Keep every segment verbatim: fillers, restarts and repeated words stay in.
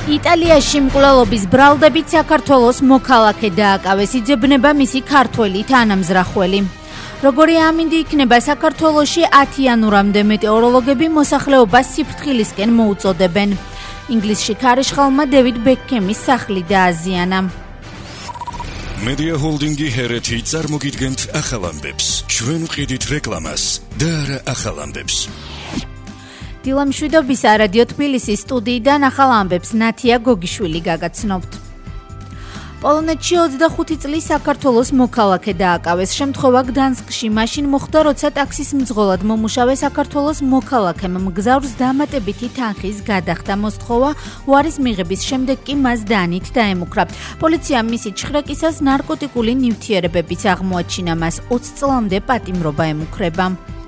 იტალიაში მკვლელობის ბრალდებით საქართველოს მოქალაქე დააკავეს, იძებნება მისი ქართველი თანამზრახველი. Როგორი ამინდი იქნება საქართველოში ათი იანვრამდე მეტეოროლოგები მოსახლეობას სიფრთხილისკენ მოუწოდებენ. ინგლისში ქარიშხალმა დევიდ ბეკჰემის სახლი დააზიანა. Media Holdingi ჰერეთი წარმოგიდგენთ ახალ ამბებს. ჩვენ ვყიდით რეკლამას და არა ახალ ამბებს. დილა მშვიდობისა რადიო თბილისის სტუდიიდან ახალ ამბებს ნათია გოგიშვილი გაგაცნობთ. პოლონეთში ოცდახუთი წლის საქართველოს მოქალაქე დააკავეს. შემთხვევა გდანსკში მაშინ მოხდა, როცა ტაქსის მძღოლად მომუშავე საქართველოს მოქალაქემ მგზავრს დამატებითი თანხის გადახდა მოსთხოვა, უარის მიღების შემდეგ კი მას დანით დაემუქრა. პოლიციამ მისი ჩხრეკისას ნარკოტიკული ნივთიერებებიც აღმოაჩინა, მას ოცი წლამდე პატიმრობა ემუქრება.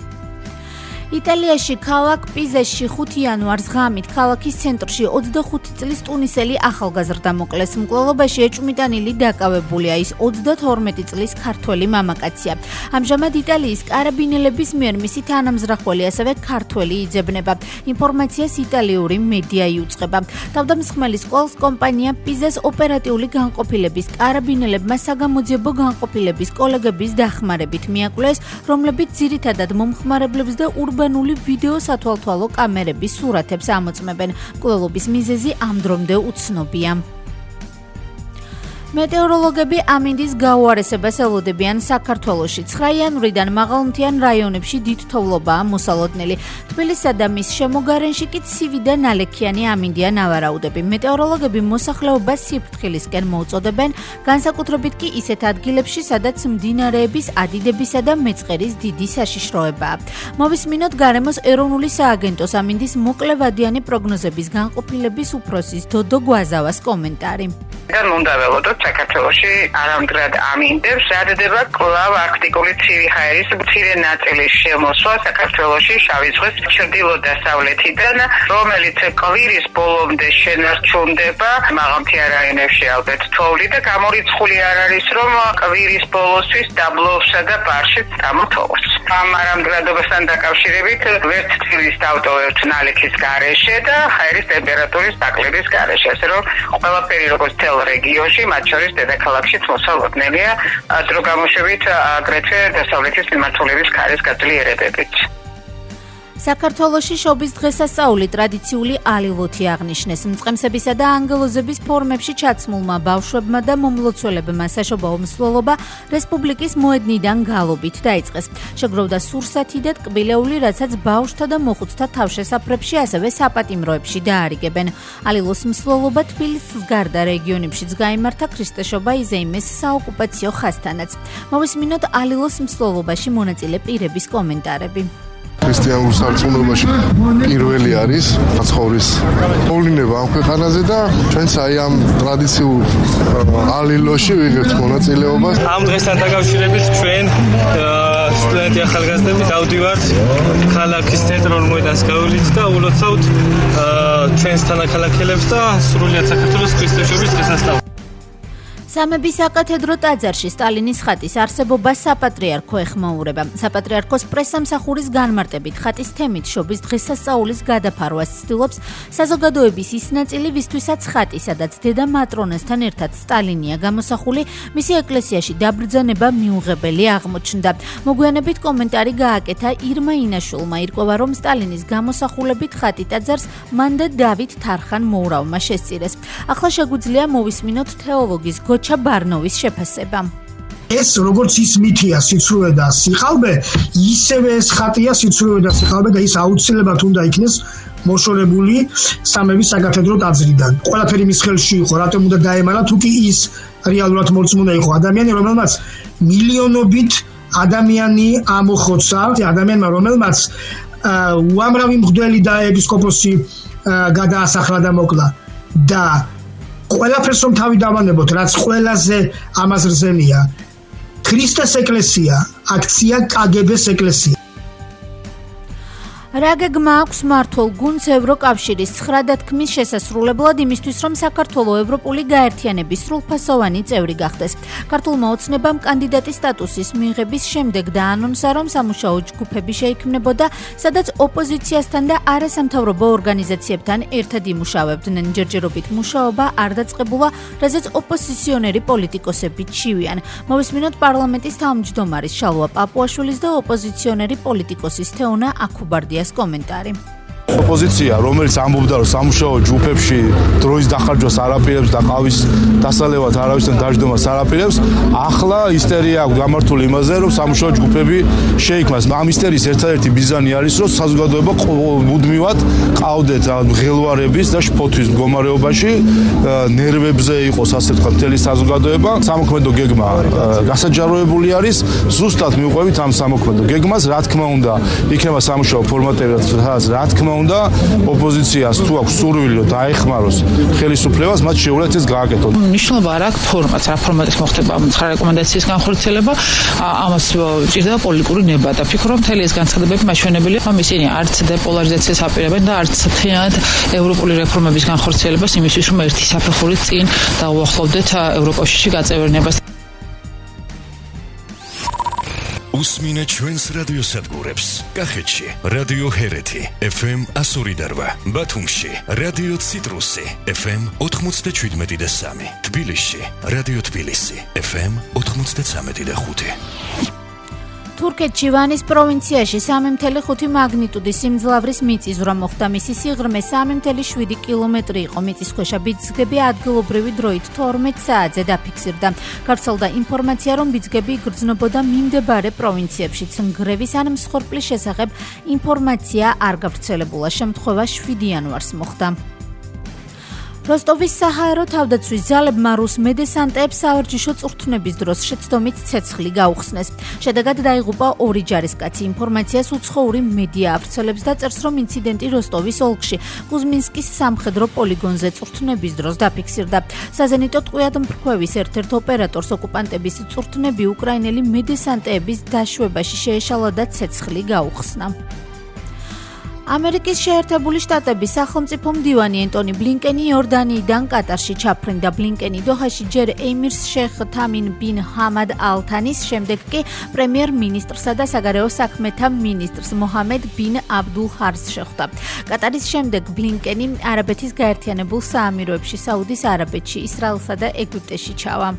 იტალიაში ქალაქ პიზაში ხუთი იანვარს ღამით ქალაქის ცენტრში ოცდახუთი წლის ტუნისელი ახალგაზრდა მოკლეს. მკვლელობაში ეჭვმიტანილი დაკავებულია, ის ოცდათორმეტი წლის ქართველი მამაკაცია. ამჟამად იტალიის კარაბინელების მიერ მისი თანამზრახველი, ასევე ქართველი იძებნება. ინფორმაციას იტალიური მედია იუწყება. თავდამსხმელის კვალს კომპანია პიზას ოპერატიული განყოფილების კარაბინელებმა საგამოძიებო განყოფილების კოლეგების დახმარებით მიაკვლეს, რომლებიც ძირითადად მომხმარებლებს და ურბანული ვიდეო სათვალთვალო კამერების სურათებს ამოწმებენ. მკვლელობის მიზეზი ამ დრომდე უცნობია. მეტეოროლოგები ამინდის გაუარესებას ელოდებიან საქართველოში. ცხრა იანვრიდან მაღალმთიან რაიონებში დიდ თოვლობაა მოსალოდნელი. თბილისსა და მის შემოგარენში კი ცივი და ნალექიანი ამინდია ნავარაუდები. მეტეოროლოგები მოსახლეობას სიფრთხილისკენ მოუწოდებენ, განსაკუთრებით კი ისეთ ადგილებში, სადაც მდინარეების ადიდებისა და მეწყერის დიდი საშიშროებაა. მოვისმინოთ გარემოს ეროვნული სააგენტოს ამინდის მოკლევადიანი პროგნოზების განყოფილების უფროსის დოდო გვაზავას კომენტარი. უნდა ველოდოთ საქართველოში არამდგრად ამინდებს, რადგან კვლავ არქტიკული ცივი ჰაერის მცირე ნაწილის შემოსვა საქართველოში შავი ზღვის ჩრდილო-დასავლეთიდან, რომელიც კვირის ბოლომდე შენარჩუნდება. მაღალმთიან რაიონებში ალბათ თოვლი და გამორიცხული არ არის, რომ კვირის ბოლოსთვის დაბლობსა და ბარში წამოთოვოს. ამ არამდგრადობასთან დაკავშირებით ვერც წილის დავტოვებთ ნალექის გარეშე და ჰაერის ტემპერატურის დაკლების გარეშე, ასე რომ ყველაფერი როგორც თელ რეგიონში, მათ შორის დედაქალაქშიც მოსალოდნელია, დრო გამოშვებით აგრეთვე დასავლეთის მიმართულების ქარის გაძლიერებებით. საქართველოში შობის დღესასწაული ტრადიციული ალილოთი აღნიშნეს. მწყემსებისა და ანგელოზების ფორმებში ჩაცმულმა ბავშვებმა და მომლოცველებმა საშობაო მსვლელობა რესპუბლიკის მოედნიდან გალობით დაიწყეს. შეგროვდა სურსათი და ტკბილეული, რაცაც ბავშვთა და მოხუცთა თავშესაფრებში, ასევე საპატიმროებში დაარიგებენ. ალილოს მსვლელობა თბილისის გარდა რეგიონებშიც გაიმართა ქრისტეშობა იზეიმეს საოკუპაციო ხაზთანაც. მოვისმინოთ ალილოს მსვლელობაში მონაწილე პირების კომენტარები. ქრისტიანულ სარწმუნოებაში პირველი არისაცხოვრის მოვლინება ამ ქვეყანაზე და ჩვენც აი ამ ტრადიციულ ალილოში ვიღებთ მონაწილეობას. ამ დღესთან დაკავშირებით ჩვენ სტუდენტი ახალგაზრდები დავდივართ ქალაქის ცენტრალურ მოედანს გავლით და ულოცავთ ჩვენს თანაქალაქელებს და სრულიად საქართველოს ქრისტეშობის დღესასწაულს. სამების საკათედრო ტაძარში სტალინის ხატის არსებობა საპატრიარქო ეხმაურება. საპატრიარქოს პრესამსახურის განმარტებით ხატის თემით შობის დღესასწაულის გადაფარვას ცდილობს საზოგადოების ის ნაწილი, ვისთვისაც ხატი, სადაც დედა მატრონასთან ერთად სტალინია გამოსახული, მისი ეკლესიაში დაბრძანება მიუღებელი აღმოჩნდა. მოგვიანებით კომენტარი გააკეთა ირმა ინაშულმა, ირკვევა, რომ სტალინის გამოსახულებით ხატი ტაძარს მან და დავით თარხან მოურავმა შესწირეს. ახლა შეგვიძლია მოვისმინოთ თეოლოგის გოჩა ბარნოვის შეფასება. ეს როგორც ის მითია სიცრუე და სიხალბე, ისევე ეს ხატია სიცრუე და სიხალბე და ის აუცილებლად უნდა იქნეს მოშორებული სამების საკათედრო ტაძრიდან. ყველაფერი მის ხელში იყო, რატომ უნდა დაემალა, თუ კი ის რეალურად მორწმუნე იყო ადამიანი, რომელმაც მილიონობით ადამიანი ამოხოცა, ადამიანმა, რომელმაც უამრავი მღვდელი და ეპისკოპოსი გადაასახლა და მოკლა და ყველაფერს რომ თავი დავანებოთ, რაც ყველაზე ამას რზემია, ქრისტეს ეკლესია, აქცია კაგებეს ეკლესია. რა გეგმა აქვს მმართველ გუნდს ევროკავშირის ცხრა დათქმის შესასრულებლად იმისთვის, რომ საქართველოს ევროპული გაერთიანების სრულფასოვანი წევრი გახდეს. ქართულმა ოცნებამ კანდიდატის სტატუსის მიღების შემდეგ დაანონსა, რომ სამუშაო ჯგუფები შეიქმნებოდა, სადაც ოპოზიციასთან და არასამთავრობო ორგანიზაციებთან ერთად იმუშავებდნენ. ჯერჯერობით მუშაობა არ დაწყებულა, რაზეც ოპოზიციონერი პოლიტიკოსები ჩივიან. მოვისმინოთ პარლამენტის თავმჯდომარის შალვა პაპუაშვილის და ოპოზიციონერი პოლიტიკოსის თეონა აქუბარდიას კომენტარი. ოპოზიცია, რომელიც ამბობდა, რომ სამუშაო ჯგუფებში დროის დახარჯვას არაპირებს და ყავის დასალევად არავისთან დაждდომას არაპირებს, ახლა ისტერია აქვს გამართული იმაზე, რომ სამუშაო ჯგუფები შეიქმნას. ამ ისტერიის ერთადერთი მიზანი არის, რომ საზოგადოება მუდმივად ყავდეთ მღელვარების და შფოთვის მდგომარეობაში, ნერვებზე იყოს ასე თქვა მთელი საზოგადოება. სამოქმედო გეგმა გასაჯაროებული არის, ზუსტად მივყვებით ამ სამოქმედო გეგმას, რა თქმა უნდა, იქნება სამუშაო ფორმატები, სადაც რა თქმა უნდა ოპოზიციას თუ აქვს სურვილი რომ დაეხმაროს ხელისუფლებას, მათ შეუძლიათ ეს გააკეთონ. მნიშვნელობა არ აქვს ფორმატს, რა ფორმატით მოხდება ცხრა რეკომენდაციის განხორციელება, ამას ჭირდება პოლიტიკური ნება და ფიქრობ, მთელი ეს განცხადებები მაჩვენებელია, რომ ისინი არც დეპოლარიზაციას აპირებენ და არც მთლიანად ევროპული რეფორმების განხორციელებას იმისთვის, რომ ერთი საფეხურით წინ დავუახლოვდეთ ევროკავშირში გაწევრიანებას. უსმინეთ ჩვენს რადიოსადგურებს. კახეთში რადიო ჰერეთი ეფ ემ one oh eight, ბათუმში რადიო ციტრუსი ეფ ემ ninety-seven და three, თბილისში რადიო თბილისი ეფ ემ ninety-three და five. თურქეთში ვანის პროვინციაში three point five მაგნიტუდის სიმძლავრის მიწისძვრა მოხდა. მისი სიღრმე three point seven კილომეტრი იყო. მიწისქვეშა ბიძგები ადგილობრივი დროით twelve საათზე დაფიქსირდა. გავრცელდა ინფორმაცია, რომ ბიძგები იგრძნობოდა მიმდებარე პროვინციებშიც. ნგრევის ან მსხვერპლის შესახებ ინფორმაცია არ გავრცელებულა. შემთხვევა seven იანვარს მოხდა. როსტოვის საჰაერო თავდაცვის ძალებმა რუს მედესანტეებს სავარჯიშო წვრთნების დროს შეცდომით ცეცხლი გაუხსნეს. შედეგად დაიღუპა ორი ჯარისკაცი. ინფორმაციას უცხოური მედია ავრცელებს და წერს, რომ ინციდენტი როსტოვის ოლქში კუზმინსკის სამხედრო პოლიგონზე წვრთნების დროს დაფიქსირდა. საზენიტო ტყვიად მფრქვევის ერთ-ერთ ოპერატორს ოკუპანტების წვრთნები უკრაინელი მედესანტეების დაშვებაში შეეშალა და ცეცხლი გაუხსნა. ამერიკის შეერთებული შტატების სახელმწიფო მდივანი ენტონი ბლინკენი იორდანიიდან კატარში ჩაფრინდა. ბლინკენი დოჰაში ჯერ ემირს შეიხ თამინ ბინ ჰამად ალ-თანის, შემდეგ კი პრემიერ-მინისტრსა და საგარეო საქმეთა მინისტრს მოჰამედ ბინ აბდულ ჰარს შეხვდა. კატარის შემდეგ ბლინკენი არაბეთის გაერთიანებულ საამიროებში, საუდის არაბეთში, ისრაელსა და ეგვიპტეში ჩავა.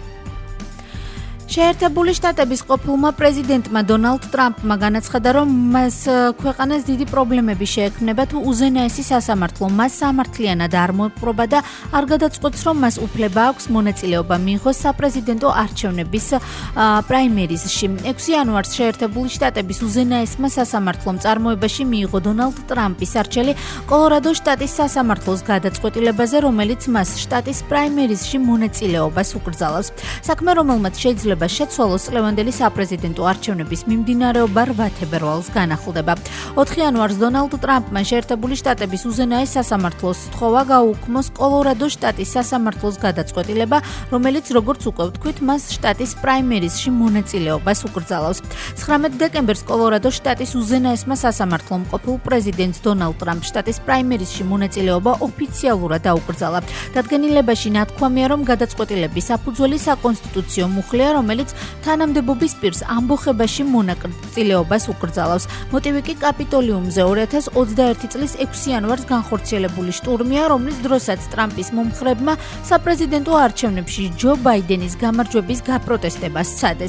შეერთებული შტატების ყოფილმა პრეზიდენტმა დონალდ ტრამპმა განაცხადა, რომ მას ქვეყანას დიდი პრობლემები შეექმნება თუ უზენაესი სასამართლო მას სამართლიანად არ მოპყრობა და არ გადაწყვეტს, რომ მას უფლება აქვს მონაწილეობა მიიღოს საპრეზიდენტო არჩევნების პრაიმერიზში. ექვსი იანვარს შეერთებული შტატების უზენაესმა სასამართლომ წარმოებაში მიიღო დონალდ ტრამპის არჩელი კოლორადოს შტატის სასამართლოს გადაწყვეტილებაზე, რომელიც მას შტატის პრაიმერიზში მონაწილეობას უკრძალავს. საქმე, რომელმაც შეიძლება შეცვალოს წლევანდელი საპრეზიდენტო არჩევნების მიმდინარეობა eight თებერვალს განახლდება. ოთხი იანვარს დონალდ ტრამპმა შეერთებული შტატების უზენაეს სასამართლოს სთხოვა გაუქმოს კოლორადოს შტატის სასამართლოს გადაწყვეტილება, რომელიც როგორც უკვე ვთქვით, მას შტატის პრაიმერიზში მონაწილეობას უკრძალავს. ცხრამეტ დეკემბერს კოლორადოს შტატის უზენაესმა სასამართლომ ყოფილ პრეზიდენტს დონალდ ტრამპს შტატის პრაიმერიზში მონაწილეობა ოფიციალურად აუკრძალა. დადგენილებაში ნათქვამია, რომ გადაწყვეტილების საფუძველი საკონსტიტუციო მუხლია, რომელიც თანამდებობის პირს ამბოხებაში მონაწილეობას უკრძალავს. მოტივი კი კაპიტოლიუმზე two thousand twenty-one წლის ექვსი იანვარს განხორციელებული შტურმია, რომლის დროსაც ტრამპის მომხრეებმა საპრეზიდენტო არჩევნებში ჯო ბაიდენის გამარჯვების გაპროტესტებას სცადეს.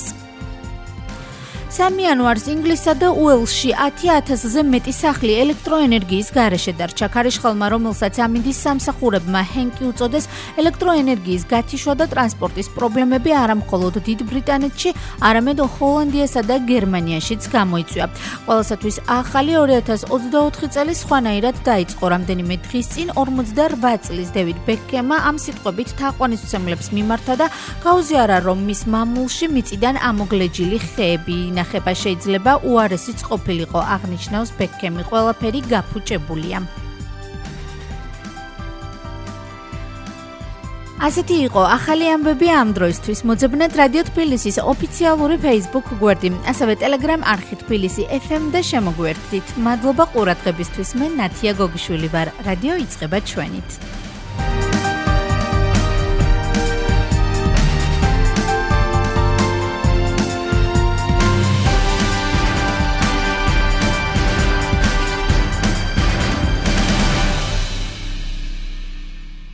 სამი იანვარს ინგლისსა და უელსში ათი ათასზე მეტი სახლი ელექტროენერგიის გარეშე დარჩა. ქარიშხალმა, რომელსაც ამინდის სამსახურებმა ჰენკი უწოდეს, ელექტროენერგიის გათიშვა და ტრანსპორტის პრობლემები არა მხოლოდ დიდ ბრიტანეთში, არამედ ჰოლანდიასა და გერმანიაშიც გამოიწვია. ყველასათვის ახალი two thousand twenty-four წელი სხვანაირად დაიწყო. რამდენიმე დღის წინ forty-eight წლის დევიდ ბეკჰემმა ამ სიტყვებით თაყვანისმცემლებს მიმართა და გაუზიარა, რომ მის მამულში მიწიდან ამოგლეჯილი ხეები ინახება. შეიძლება უარესიც ყოფილიყო, აღნიშნავს ბეკჰემი. ყველაფერი გაფუჭებულია. ასეთი იყო ახალი ამბები ამ დროისთვის. მოძებნეთ რადიო თბილისის ოფიციალური Facebook გვერდი, ასევე Telegram არხი თბილისი ეფ ემ და შემოგვერთდით. მადლობა ყურადღებისთვის. მე ნათია გოგიშვილი ვარ. რადიო იწყება ჩვენით.